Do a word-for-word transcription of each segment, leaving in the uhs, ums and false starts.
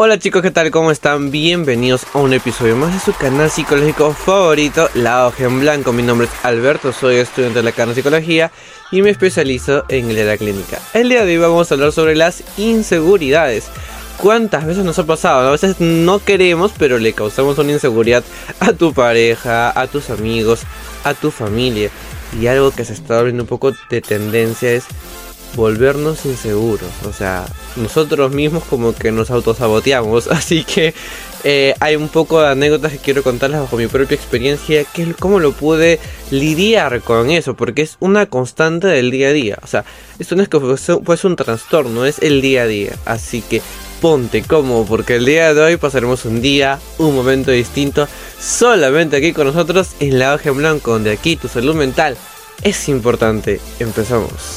Hola chicos, ¿qué tal? ¿Cómo están? Bienvenidos a un episodio más de su canal psicológico favorito, La Hoja en Blanco. Mi nombre es Alberto, soy estudiante de la carrera de Psicología y me especializo en el área clínica. El día de hoy vamos a hablar sobre las inseguridades. ¿Cuántas veces nos ha pasado? A veces no queremos, pero le causamos una inseguridad a tu pareja, a tus amigos, a tu familia. Y algo que se está volviendo un poco de tendencia es volvernos inseguros. O sea, nosotros mismos como que nos autosaboteamos. Así que eh, hay un poco de anécdotas que quiero contarles bajo mi propia experiencia, que cómo lo pude lidiar con eso, porque es una constante del día a día. O sea, esto no es que fuese, fuese un trastorno, es el día a día. Así que ponte cómodo, porque el día de hoy pasaremos un día, un momento distinto, solamente aquí con nosotros en La Hoja en Blanco, donde aquí tu salud mental es importante. Empezamos.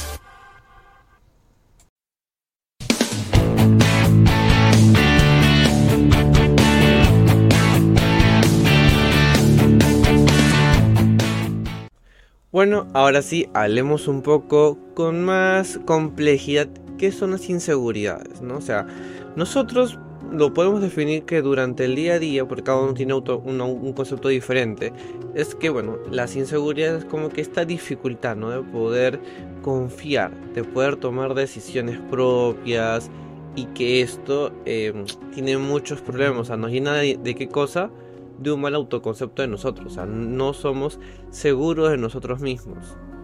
Bueno, ahora sí, hablemos un poco con más complejidad qué son las inseguridades, ¿no? O sea, nosotros lo podemos definir que durante el día a día, porque cada uno tiene auto, un, un concepto diferente, es que, bueno, las inseguridades como que esta dificultad, ¿no? De poder confiar, de poder tomar decisiones propias y que esto eh, tiene muchos problemas, o sea, nos llena de, de qué cosa, de un mal autoconcepto de nosotros. O sea, no somos seguros de nosotros mismos.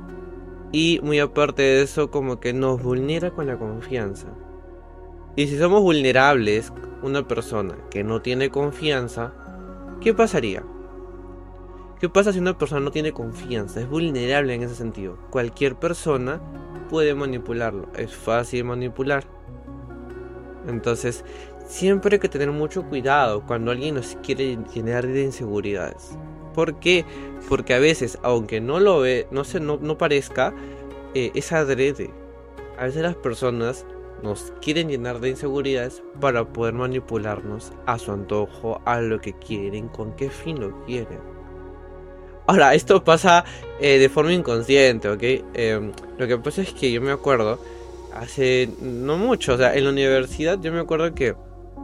Y muy aparte de eso, como que nos vulnera con la confianza. Y si somos vulnerables, una persona que no tiene confianza, ¿qué pasaría? ¿Qué pasa si una persona no tiene confianza? Es vulnerable en ese sentido. Cualquier persona puede manipularlo. Es fácil manipular. Entonces, siempre hay que tener mucho cuidado cuando alguien nos quiere llenar de inseguridades. ¿Por qué? Porque a veces, aunque no lo ve, no se, no, no parezca, eh, es adrede. A veces las personas nos quieren llenar de inseguridades para poder manipularnos a su antojo, a lo que quieren, con qué fin lo quieren. Ahora, esto pasa eh, de forma inconsciente, ¿ok? Eh, lo que pasa es que yo me acuerdo, hace no mucho, o sea, en la universidad yo me acuerdo que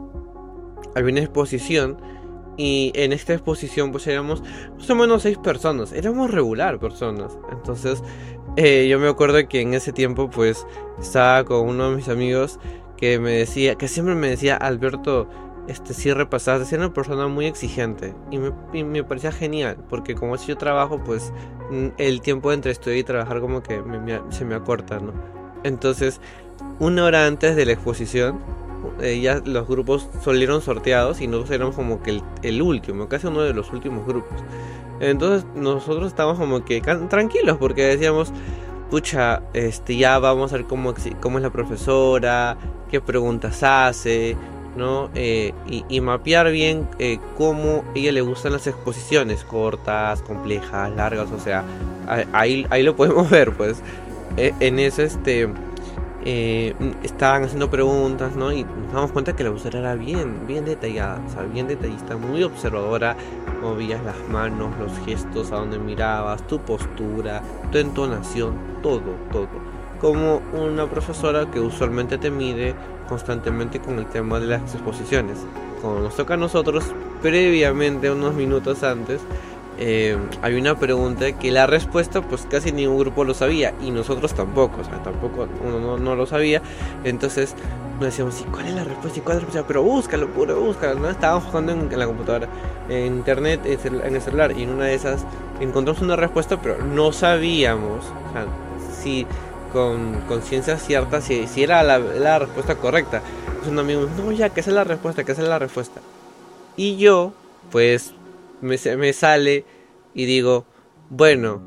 había una exposición y en esta exposición pues éramos más o menos seis personas, éramos regular personas. Entonces eh, yo me acuerdo que en ese tiempo pues estaba con uno de mis amigos que me decía, que siempre me decía: Alberto, este sí repasaste, era una persona muy exigente y me, y me parecía genial, porque como si yo trabajo pues el tiempo entre estudiar y trabajar como que me, me, se me acorta, ¿no? Entonces una hora antes de la exposición Eh, ya los grupos salieron sorteados y nosotros éramos como que el, el último, casi uno de los últimos grupos. Entonces nosotros estábamos como que can- tranquilos, porque decíamos, pucha, este, ya vamos a ver cómo, cómo es la profesora, qué preguntas hace, ¿no? Eh, y, y mapear bien eh, cómo a ella le gustan las exposiciones, cortas, complejas, largas, o sea, ahí, ahí lo podemos ver, pues. Eh, en eso, este... Eh, estaban haciendo preguntas, ¿no? Y nos damos cuenta que la profesora era bien, bien detallada, o sea, bien detallista, muy observadora. Movías las manos, los gestos, a donde mirabas, tu postura, tu entonación, todo, todo. Como una profesora que usualmente te mide constantemente con el tema de las exposiciones. Como nos toca a nosotros, previamente, unos minutos antes, Eh, había una pregunta que la respuesta pues casi ningún grupo lo sabía y nosotros tampoco, o sea, tampoco uno no, no lo sabía. Entonces nos decíamos, ¿y cuál es la respuesta? ¿Y cuál es la respuesta? Pero búscalo, puro, búscalo, ¿no? Estábamos jugando en, en la computadora, en internet, en, cel en el celular, y en una de esas encontramos una respuesta, pero no sabíamos, o sea, si con conciencia cierta si, si era la, la respuesta correcta. Entonces un amigo, no, ya, que esa es la respuesta, que esa es la respuesta. Y yo, pues Me, me sale y digo, bueno,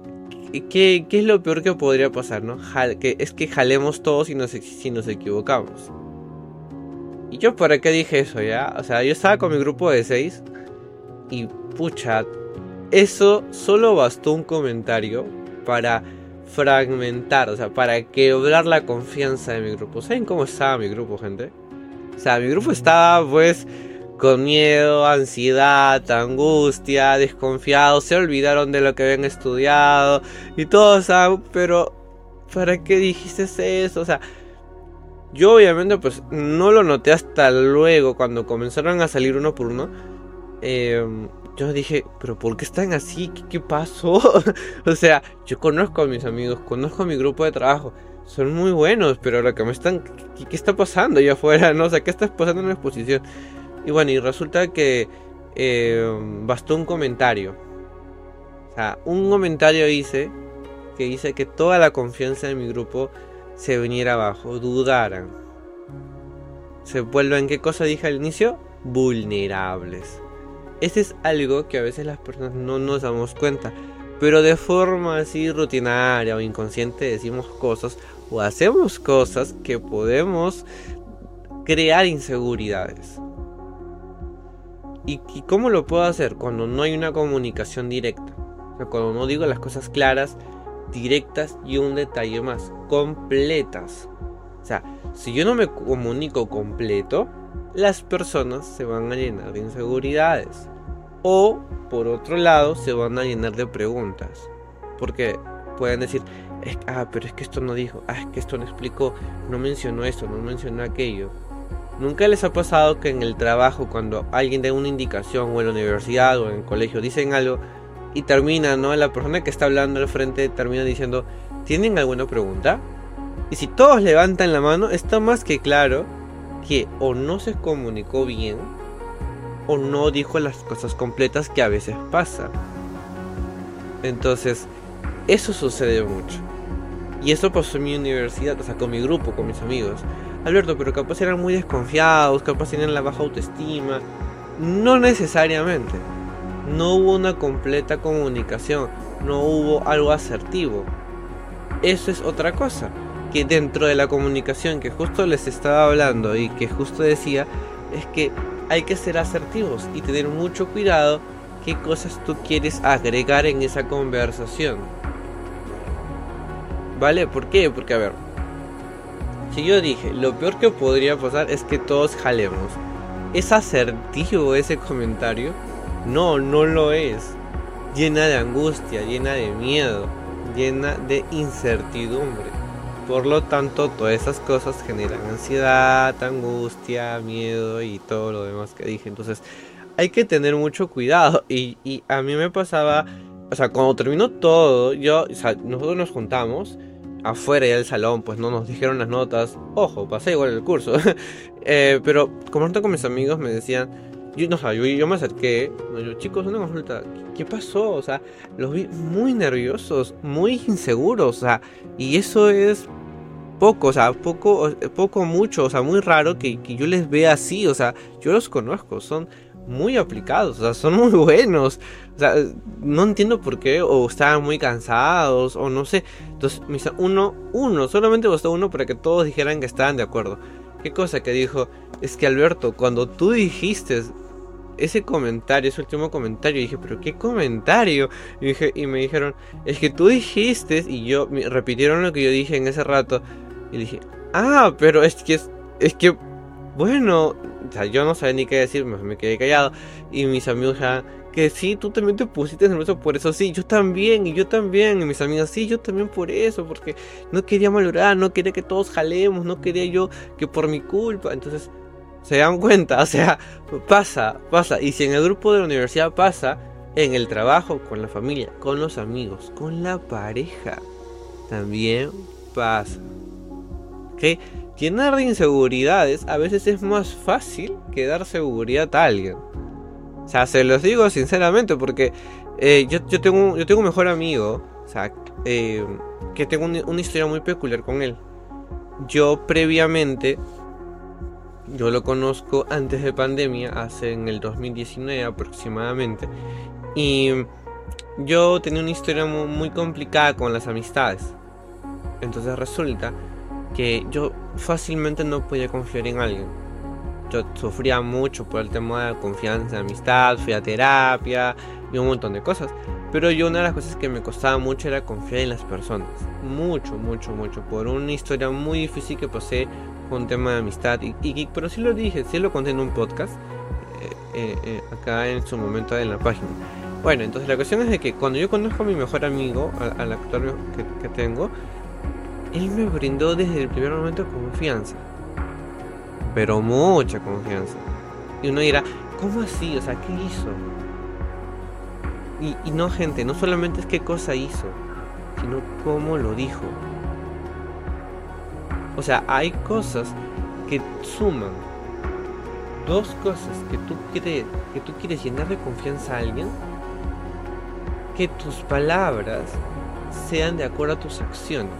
¿qué, ¿qué es lo peor que podría pasar, no? Jal, que es que jalemos todos y nos, si nos equivocamos. Y yo, ¿para qué dije eso, ya? O sea, yo estaba con mi grupo de seis y, pucha, eso solo bastó un comentario para fragmentar, o sea, para quebrar la confianza de mi grupo. ¿Saben cómo estaba mi grupo, gente? O sea, mi grupo estaba, pues, con miedo, ansiedad, angustia, desconfiados, se olvidaron de lo que habían estudiado y todo, o sea, pero ¿para qué dijiste eso? O sea, Yo obviamente pues no lo noté hasta luego cuando comenzaron a salir uno por uno. Eh, yo dije, pero ¿por qué están así? ¿Qué, qué pasó? O sea, yo conozco a mis amigos, conozco a mi grupo de trabajo. Son muy buenos, pero lo que me están... ¿Qué, qué está pasando allá afuera? ¿No? O sea, ¿qué está pasando en la exposición? Y bueno, y resulta que eh, bastó un comentario. O sea, un comentario hice que hice que toda la confianza de mi grupo se viniera abajo, dudaran. ¿Se vuelven qué cosa dije al inicio? Vulnerables. Ese es algo que a veces las personas no nos damos cuenta, pero de forma así rutinaria o inconsciente decimos cosas o hacemos cosas que podemos crear inseguridades. ¿Y, y cómo lo puedo hacer? Cuando no hay una comunicación directa. O sea, cuando no digo las cosas claras, directas y un detalle más, completas. O sea, si yo no me comunico completo, las personas se van a llenar de inseguridades. O, por otro lado, se van a llenar de preguntas. Porque pueden decir, es, ah, pero es que esto no dijo, ah, es que esto no explicó, no mencionó esto, no mencionó aquello. ¿Nunca les ha pasado que en el trabajo, cuando alguien da una indicación, o en la universidad, o en el colegio, dicen algo, y termina, ¿no? La persona que está hablando al frente termina diciendo, ¿tienen alguna pregunta? Y si todos levantan la mano, está más que claro que o no se comunicó bien o no dijo las cosas completas, que a veces pasa. Entonces, eso sucede mucho. Y eso pasó en mi universidad, o sea, con mi grupo, con mis amigos. Alberto, pero capaz eran muy desconfiados, capaz tenían la baja autoestima. No necesariamente. No hubo una completa comunicación, no hubo algo asertivo. Eso es otra cosa. Que dentro de la comunicación que justo les estaba hablando y que justo decía, es que hay que ser asertivos y tener mucho cuidado qué cosas tú quieres agregar en esa conversación. ¿Vale? ¿Por qué? Porque a ver, si yo dije, lo peor que podría pasar es que todos jalemos, ¿es asertivo ese comentario? No, no lo es. Llena de angustia, llena de miedo, llena de incertidumbre. Por lo tanto, todas esas cosas generan ansiedad, angustia, miedo y todo lo demás que dije. Entonces, hay que tener mucho cuidado. Y, y a mí me pasaba, o sea, cuando terminó todo, yo, o sea, nosotros nos juntamos afuera ya del salón, pues no nos dijeron las notas. Ojo, pasé igual el curso. eh, pero como con mis amigos me decían, yo, no, o sea, yo, yo me acerqué, ¿no? Yo, chicos, una consulta, ¿qué, ¿qué pasó? O sea, los vi muy nerviosos, muy inseguros, o sea, y eso es poco, o sea, poco, poco mucho, o sea, muy raro que, que yo les vea así, o sea, yo los conozco, son muy aplicados, o sea, son muy buenos, o sea, no entiendo por qué, o estaban muy cansados, o no sé. Entonces, uno, uno, solamente bastó uno para que todos dijeran que estaban de acuerdo. ¿Qué cosa que dijo? Es que Alberto, cuando tú dijiste ese comentario, ese último comentario, dije, pero ¿qué comentario? Y, dije, y me dijeron, es que tú dijiste, y yo, me repitieron lo que yo dije en ese rato, y dije, ah, pero es que, es, es que, bueno, o sea, yo no sabía ni qué decir, me, me quedé callado, y mis amigos ya, que sí, tú también te pusiste nervioso por eso, sí, yo también, y yo también, y mis amigas, sí, yo también por eso, porque no quería malograr, no quería que todos jalemos, no quería yo que por mi culpa. Entonces, se dan cuenta, o sea, pasa, pasa, y si en el grupo de la universidad pasa, en el trabajo, con la familia, con los amigos, con la pareja, también pasa. ¿Ok? Llenar de inseguridades a veces es más fácil que dar seguridad a alguien. O sea, se los digo sinceramente porque eh, yo, yo, tengo, yo tengo un mejor amigo, o sea, eh, que tengo un, una historia muy peculiar con él. Yo previamente, yo lo conozco antes de pandemia, hace en el dos mil diecinueve aproximadamente, y yo tenía una historia muy, muy complicada con las amistades. Entonces resulta que yo fácilmente no podía confiar en alguien. Yo sufría mucho por el tema de confianza, de amistad, fui a terapia y un montón de cosas. Pero yo una de las cosas que me costaba mucho era confiar en las personas. Mucho, mucho, mucho. Por una historia muy difícil que pasé con tema de amistad. Y, y, pero sí lo dije, sí lo conté en un podcast. Eh, eh, eh, acá en su momento en la página. Bueno, entonces la cuestión es de que cuando yo conozco a mi mejor amigo, al, al actual que, que tengo, él me brindó desde el primer momento confianza. pero mucha confianza. Y uno dirá, ¿cómo así? O sea, ¿qué hizo? Y, y no, gente, no solamente es qué cosa hizo, sino cómo lo dijo. O sea, hay cosas que suman. Dos cosas que tú quieres, que tú quieres llenar de confianza a alguien, que tus palabras sean de acuerdo a tus acciones.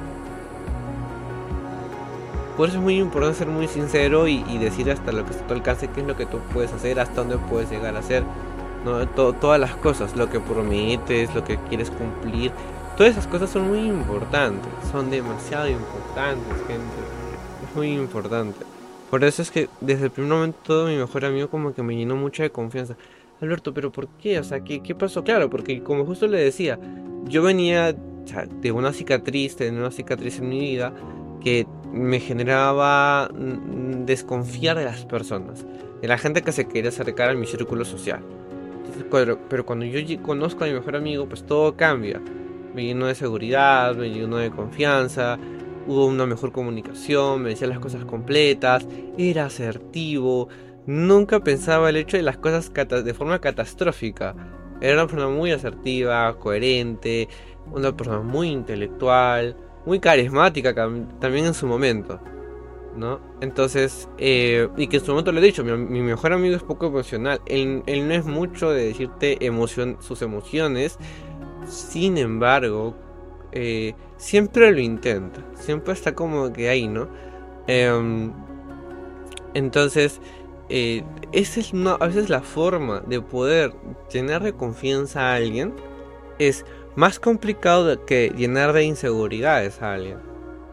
Por eso es muy importante ser muy sincero y, y decir hasta lo que está a tu alcance, qué es lo que tú puedes hacer, hasta dónde puedes llegar a hacer, ¿no? To- todas las cosas, lo que prometes, lo que quieres cumplir. Todas esas cosas son muy importantes, son demasiado importantes, gente. Es muy importante. Por eso es que desde el primer momento mi mejor amigo como que me llenó mucho de confianza. Alberto, ¿pero por qué? O sea, ¿qué, qué pasó? Claro, porque como justo le decía, yo venía, o sea, de una cicatriz, de una cicatriz en mi vida que me generaba mm, desconfiar de las personas, de la gente que se quería acercar a mi círculo social. Entonces, pero, pero cuando yo lle- conozco a mi mejor amigo, pues todo cambia. Me llenó de seguridad, me llenó de confianza, hubo una mejor comunicación, me decía las cosas completas, era asertivo, nunca pensaba el hecho de las cosas cata- de forma catastrófica. Era una persona muy asertiva, coherente, una persona muy intelectual, muy carismática cam- también en su momento, ¿no? Entonces, eh, y que en su momento le he dicho, mi, mi mejor amigo es poco emocional, él, él no es mucho de decirte emoción, sus emociones, sin embargo, eh, siempre lo intenta, siempre está como que ahí, ¿no? Em, entonces, eh, esa es una, a veces la forma de poder llenar de confianza a alguien es más complicado de que llenar de inseguridades a alguien.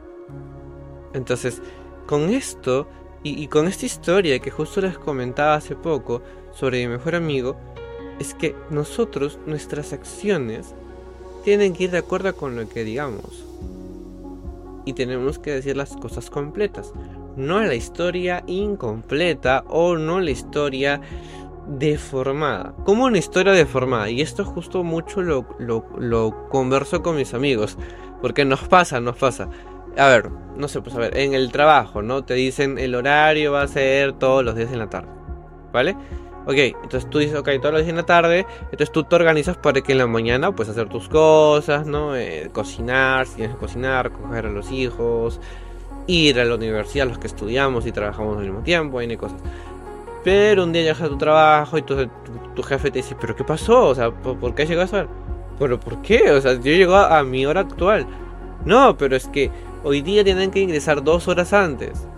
Entonces, con esto y, y con esta historia que justo les comentaba hace poco sobre mi mejor amigo, es que nosotros, nuestras acciones, tienen que ir de acuerdo con lo que digamos. Y tenemos que decir las cosas completas. No la historia incompleta o no la historia deformada. Como una historia deformada. Y esto justo mucho lo, lo, lo converso con mis amigos. Porque nos pasa, nos pasa. A ver, no sé, pues a ver, en el trabajo, ¿no? Te dicen el horario va a ser todos los días en la tarde. ¿Vale? Ok, entonces tú dices, ok, todos los días en la tarde. Entonces tú te organizas para que en la mañana puedas hacer tus cosas, ¿no? Eh, cocinar, si tienes que cocinar, coger a los hijos, ir a la universidad, los que estudiamos y trabajamos al mismo tiempo, y cosas. Pero un día llegas a tu trabajo y tu, tu, tu jefe te dice, ¿pero qué pasó? O sea, ¿por, ¿por qué llegas a ver? ¿Pero por qué? O sea, yo llego a, a mi hora actual. No, pero es que hoy día tienen que ingresar dos horas antes.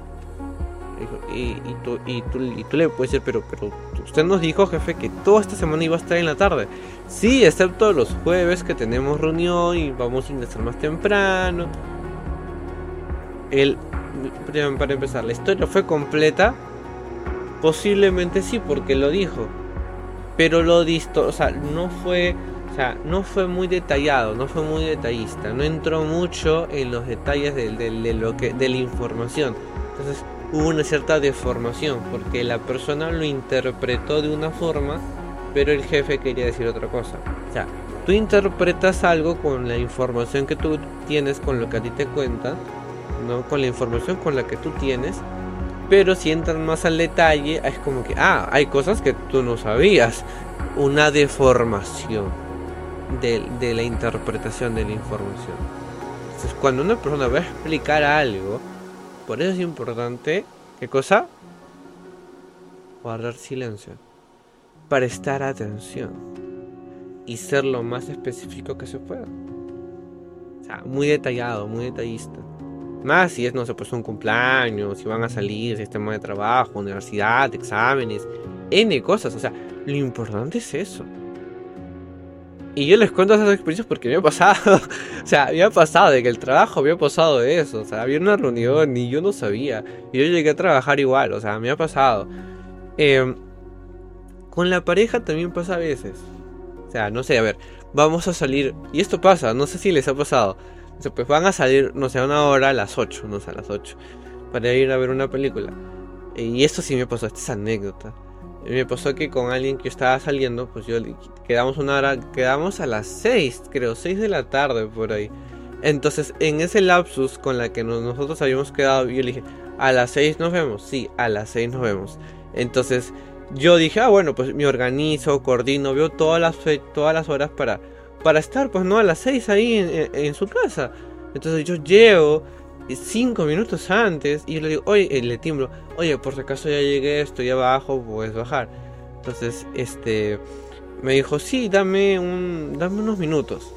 Y, y, tú, y, tú, y tú le puedes decir, pero, pero usted nos dijo, jefe, que toda esta semana iba a estar en la tarde. Sí, excepto los jueves que tenemos reunión y vamos a ingresar más temprano. El, para empezar, la historia fue completa. Posiblemente sí, porque lo dijo. Pero lo disto, o sea, no fue, o sea, no fue muy detallado, no fue muy detallista, no entró mucho en los detalles de, de, de lo que, de la información. Entonces hubo una cierta deformación, porque la persona lo interpretó de una forma, pero el jefe quería decir otra cosa. O sea, tú interpretas algo con la información que tú tienes, con lo que a ti te cuentan, ¿no? Con la información con la que tú tienes. Pero si entran más al detalle, es como que, ah, hay cosas que tú no sabías. Una deformación de, de la interpretación de la información. Entonces, cuando una persona va a explicar algo, por eso es importante, ¿qué cosa? Guardar silencio. Prestar atención. Y ser lo más específico que se pueda. O sea, muy detallado, muy detallista. Más si es, no sé, pues un cumpleaños, si van a salir, sistema de trabajo, universidad, exámenes, N cosas. O sea, lo importante es eso. Y yo les cuento esas experiencias porque me ha pasado. O sea, había pasado de que el trabajo había pasado de eso. O sea, había una reunión y yo no sabía. Y yo llegué a trabajar igual. O sea, me ha pasado. Eh, con la pareja también pasa a veces. O sea, no sé, a ver, vamos a salir. Y esto pasa, no sé si les ha pasado. O sea, pues van a salir, no sé, a una hora a las ocho, no sé, a las ocho, para ir a ver una película. Y esto sí me pasó, esta es anécdota. Me pasó que con alguien que yo estaba saliendo, pues yo quedamos una hora, quedamos a las seis, creo, seis de la tarde por ahí. Entonces, en ese lapsus con la que nos, nosotros habíamos quedado, yo le dije, a las seis nos vemos. Sí, a las seis nos vemos. Entonces, yo dije, ah, bueno, pues me organizo, coordino, veo todas las, todas las horas para, para estar, pues, ¿no? A las seis ahí en, en, en su casa. Entonces, yo llego cinco minutos antes y le digo, oye, le timbro, oye, por si acaso ya llegué, estoy abajo, puedes bajar. Entonces, este, me dijo, sí, dame un, dame unos minutos.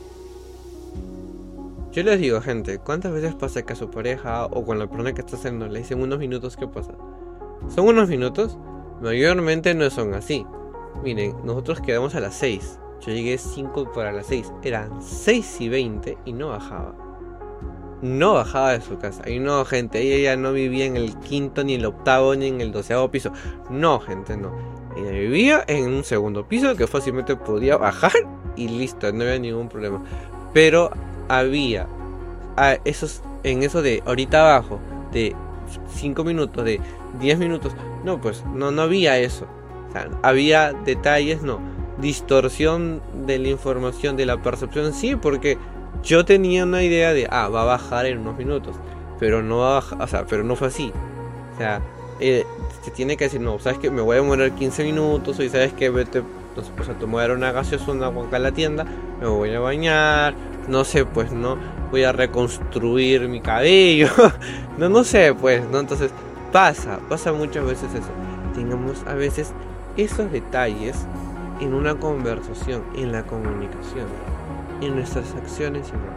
Yo les digo, gente, ¿cuántas veces pasa que a su pareja o con la persona que está haciendo le dicen unos minutos? ¿Qué pasa? ¿Son unos minutos? Mayormente no son así. Miren, nosotros quedamos a las seis. Yo llegué cinco para las seis. Eran seis y veinte y no bajaba. No bajaba de su casa. Y no, gente, ella ya no vivía en el quinto, ni el octavo, ni en el doceavo piso. No, gente, no. Ella vivía en un segundo piso que fácilmente podía bajar y listo, no había ningún problema. Pero había a esos, en eso de ahorita abajo, de cinco minutos, de diez minutos. No, pues no, no había eso. O sea, había detalles, no. Distorsión de la información, de la percepción, sí, porque yo tenía una idea de, ah, va a bajar en unos minutos, pero no va a bajar, o sea, pero no fue así. O sea, eh, te tiene que decir, no, sabes que me voy a demorar quince minutos, y sabes que vete, no sé, pues a tomar una gaseosa, una agua a la tienda, me voy a bañar, no sé, pues no, voy a reconstruir mi cabello, no, no sé, pues, no, entonces pasa, pasa muchas veces eso. Tengamos a veces esos detalles en una conversación, en la comunicación. En nuestras acciones igual.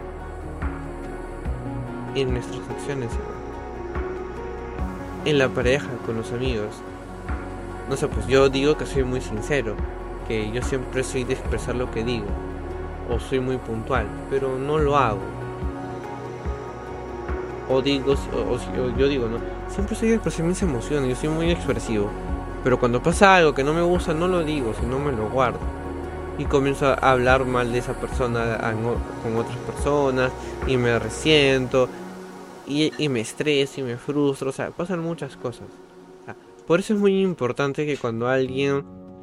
En nuestras acciones igual. En la pareja, con los amigos. No sé, pues yo digo que soy muy sincero. Que yo siempre soy de expresar lo que digo. O soy muy puntual. Pero no lo hago. O digo, o, o, o yo digo, no. Siempre soy de expresar mis emociones. Yo soy muy expresivo. Pero cuando pasa algo que no me gusta, no lo digo, sino me lo guardo. Y comienzo a hablar mal de esa persona con otras personas. Y me resiento. Y, y me estreso y me frustro. O sea, pasan muchas cosas. O sea, por eso es muy importante que cuando alguien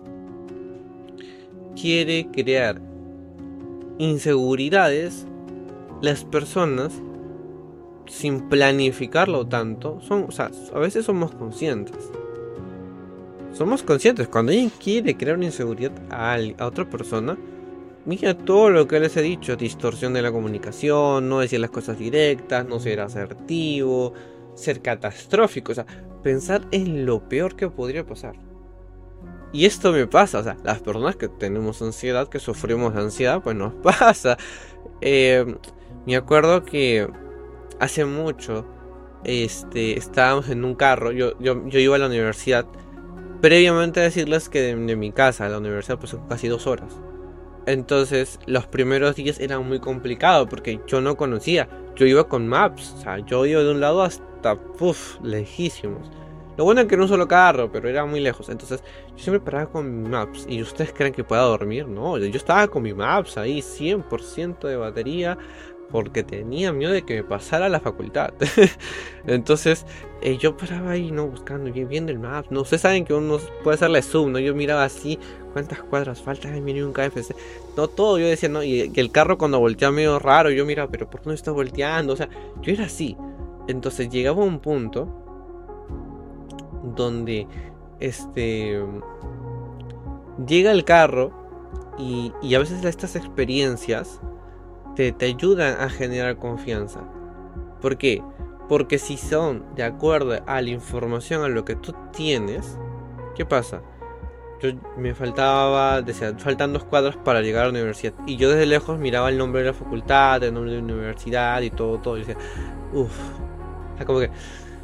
quiere crear inseguridades, las personas, sin planificarlo tanto, son, o sea, a veces somos conscientes. Somos conscientes. Cuando alguien quiere crear una inseguridad a, alguien, a otra persona, mira todo lo que les he dicho: distorsión de la comunicación, no decir las cosas directas, no ser asertivo, ser catastrófico, o sea, pensar en lo peor que podría pasar. Y esto me pasa, o sea, las personas que tenemos ansiedad, que sufrimos de ansiedad, pues nos pasa. Eh, me acuerdo que hace mucho, este, estábamos en un carro, yo, yo, yo iba a la universidad. Previamente a decirles que de, de mi casa a la universidad pues son casi dos horas. Entonces los primeros días eran muy complicados porque yo no conocía. Yo iba con Maps, o sea, yo iba de un lado hasta, puff, lejísimos. Lo bueno es que era un solo carro, pero era muy lejos. Entonces yo siempre paraba con mi Maps. ¿Y ustedes creen que pueda dormir? No, yo estaba con mi Maps ahí, cien por ciento de batería, porque tenía miedo de que me pasara la facultad. Entonces eh, yo paraba ahí, no, buscando, viendo el map. No, ustedes saben que uno puede hacerle zoom, ¿no? Yo miraba así, cuántas cuadras faltan, ay, mire un K F C. No, todo, yo decía, no, y que el carro cuando volteaba medio raro, yo miraba, pero ¿por qué no está volteando? O sea, yo era así. Entonces llegaba a un punto donde este llega el carro y, y a veces estas experiencias Te, te ayudan a generar confianza. ¿Por qué? Porque si son de acuerdo a la información, a lo que tú tienes, ¿qué pasa? Yo me faltaba, decía, faltan dos cuadras para llegar a la universidad. Y yo desde lejos miraba el nombre de la facultad, el nombre de la universidad y todo, todo. Y decía, uff. O sea, como que...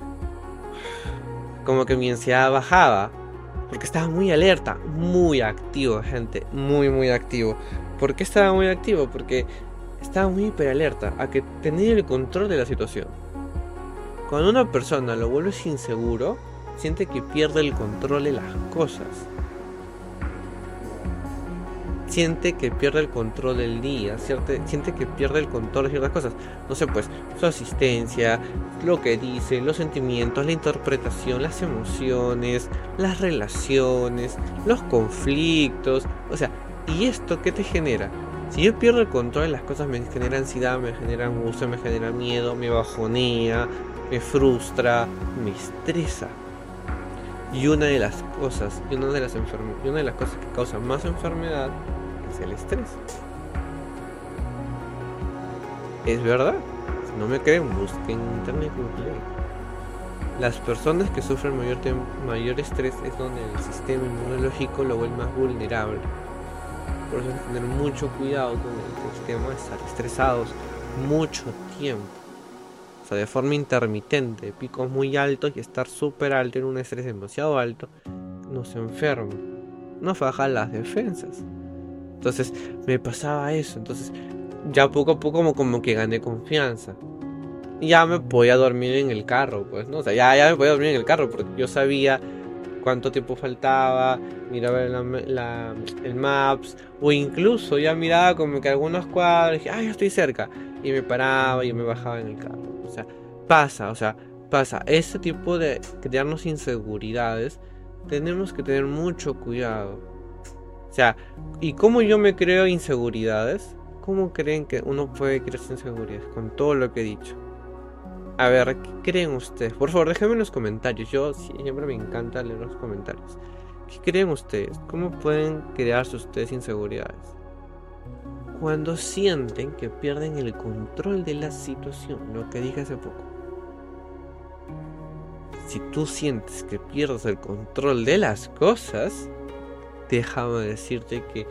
Como que mi ansiedad bajaba. Porque estaba muy alerta, muy activo, gente. Muy, muy activo. ¿Por qué estaba muy activo? Porque... estaba muy hiperalerta a que tener el control de la situación. Cuando una persona lo vuelves inseguro, siente que pierde el control de las cosas. Siente que pierde el control del día, siente, siente que pierde el control de ciertas cosas. No sé, pues, su asistencia, lo que dice, los sentimientos, la interpretación, las emociones, las relaciones, los conflictos. O sea, ¿y esto qué te genera? Si yo pierdo el control de las cosas, me genera ansiedad, me genera angustia, me genera miedo, me bajonea, me frustra, me estresa. Y una de las cosas, y una de las enferme- y una de las cosas que causa más enfermedad es el estrés. Es verdad. Si no me creen, busquen en internet, Google. Las personas que sufren mayor, mayor estrés es donde el sistema inmunológico lo vuelve más vulnerable. Por eso hay que tener mucho cuidado con el sistema de estar estresados mucho tiempo. O sea, de forma intermitente, picos muy altos y estar súper alto en un estrés demasiado alto, nos enferma, nos baja las defensas. Entonces me pasaba eso, entonces ya poco a poco como, como que gané confianza. Y ya me podía dormir en el carro, pues, ¿no? O sea, ya, ya me podía dormir en el carro porque yo sabía cuánto tiempo faltaba, miraba la, la, el Maps, o incluso ya miraba como que algunos cuadros y dije, ah, ya estoy cerca. Y me paraba y me bajaba en el carro. O sea, pasa, o sea, pasa. Ese tipo de crearnos inseguridades, tenemos que tener mucho cuidado. O sea, ¿y cómo yo me creo inseguridades? ¿Cómo creen que uno puede crearse inseguridades? Con todo lo que he dicho. A ver, ¿qué creen ustedes? Por favor, déjenme en los comentarios. Yo siempre me encanta leer los comentarios. ¿Qué creen ustedes? ¿Cómo pueden crearse ustedes inseguridades? Cuando sienten que pierden el control de la situación, lo que dije hace poco. Si tú sientes que pierdes el control de las cosas, déjame decirte que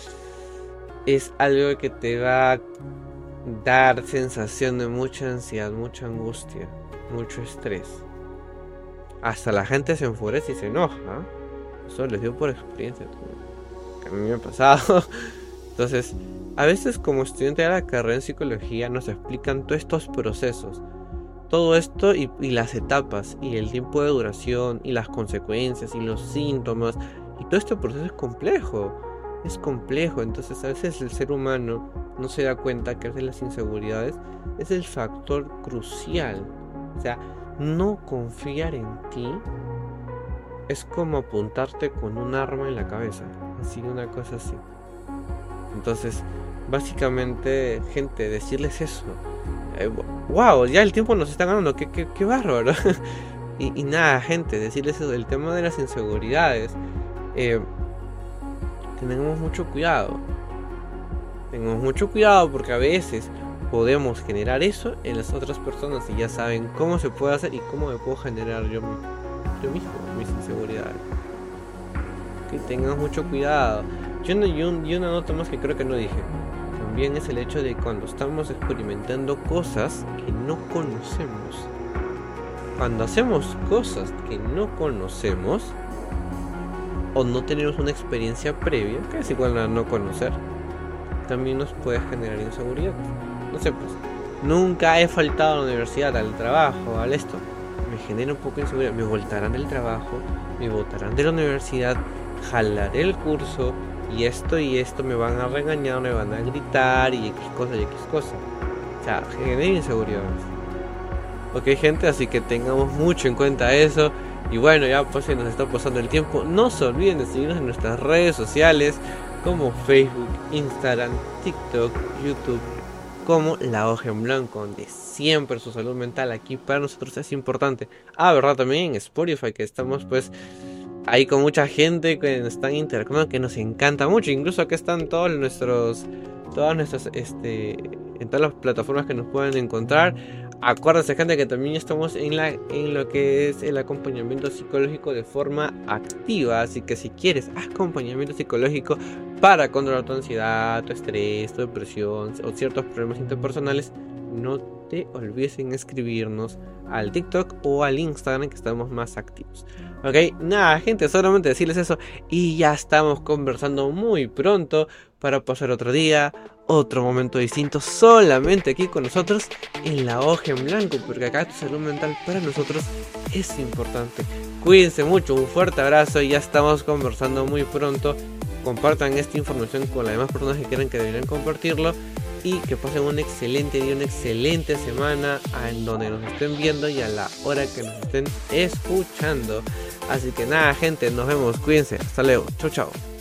es algo que te va a dar sensación de mucha ansiedad, mucha angustia, mucho estrés. Hasta la gente se enfurece y se enoja. Eso les digo por experiencia, que a mí me ha pasado. Entonces, a veces como estudiante de la carrera en psicología nos explican todos estos procesos, todo esto y, y las etapas y el tiempo de duración y las consecuencias y los síntomas, y todo este proceso es complejo. Es complejo, entonces a veces el ser humano no se da cuenta que a veces las inseguridades es el factor crucial. O sea, no confiar en ti es como apuntarte con un arma en la cabeza, así, una cosa así. Entonces, básicamente, gente, decirles eso. Eh, wow, ya el tiempo nos está ganando, qué, qué, qué bárbaro. y, y nada, gente, decirles eso, el tema de las inseguridades. Eh, Tengamos mucho cuidado. Tengamos mucho cuidado porque a veces podemos generar eso en las otras personas y ya saben cómo se puede hacer y cómo me puedo generar yo, yo mismo mis inseguridades. Que tengamos mucho cuidado. Yo no, yo, yo una nota más que creo que no dije. También es el hecho de cuando estamos experimentando cosas que no conocemos. Cuando hacemos cosas que no conocemos, o no tenemos una experiencia previa, que es igual a no conocer, también nos puede generar inseguridad. No sé, pues, nunca he faltado a la universidad, al trabajo, al esto. Me genera un poco de inseguridad. Me voltarán del trabajo, me botarán de la universidad, jalaré el curso, y esto y esto me van a regañar, me van a gritar, y X cosa y X cosa. O sea, genera inseguridades. Ok, gente, así que tengamos mucho en cuenta eso. Y bueno, ya pues se nos está pasando el tiempo. No se olviden de seguirnos en nuestras redes sociales como Facebook, Instagram, TikTok, YouTube, como La Hoja en Blanco, donde siempre su salud mental aquí para nosotros es importante. Ah, verdad, también en Spotify, que estamos pues ahí con mucha gente que nos están interactuando, que nos encanta mucho. Incluso acá están todos nuestros, todas nuestras, este, en todas las plataformas que nos pueden encontrar. Acuérdense, gente, que también estamos en, la, en lo que es el acompañamiento psicológico de forma activa. Así que si quieres acompañamiento psicológico para controlar tu ansiedad, tu estrés, tu depresión o ciertos problemas interpersonales, no te olvides en escribirnos al TikTok o al Instagram, que estamos más activos. Ok, nada, gente, solamente decirles eso. Y ya estamos conversando muy pronto para pasar otro día, otro momento distinto, solamente aquí con nosotros en La Hoja en Blanco, porque acá tu salud mental para nosotros es importante. Cuídense mucho, un fuerte abrazo y ya estamos conversando muy pronto. Compartan esta información con las demás personas que quieran que deberían compartirlo. Y que pasen un excelente día, una excelente semana en donde nos estén viendo y a la hora que nos estén escuchando. Así que nada, gente, nos vemos, cuídense, hasta luego, chau chau.